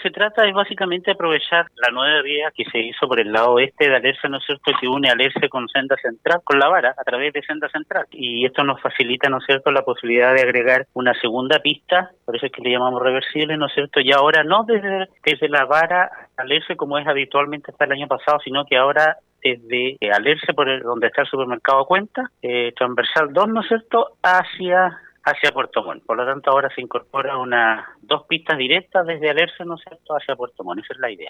se trata es básicamente aprovechar la nueva vía que se hizo por el lado oeste de Alerce, ¿no es cierto?, que une Alerce con Senda Central, con La Vara, a través de Senda Central. Y esto nos facilita, ¿no es cierto?, la posibilidad de agregar una segunda pista, por eso es que le llamamos reversible, ¿no es cierto?, y ahora no desde La Vara a Alerce como es habitualmente hasta el año pasado, sino que ahora desde Alerce, donde está el supermercado Cuenta, transversal 2, ¿no es cierto?, hacia Puerto Montt. Por lo tanto, ahora se incorpora dos pistas directas desde Alerce, ¿no es cierto?, hacia Puerto Montt. Esa es la idea.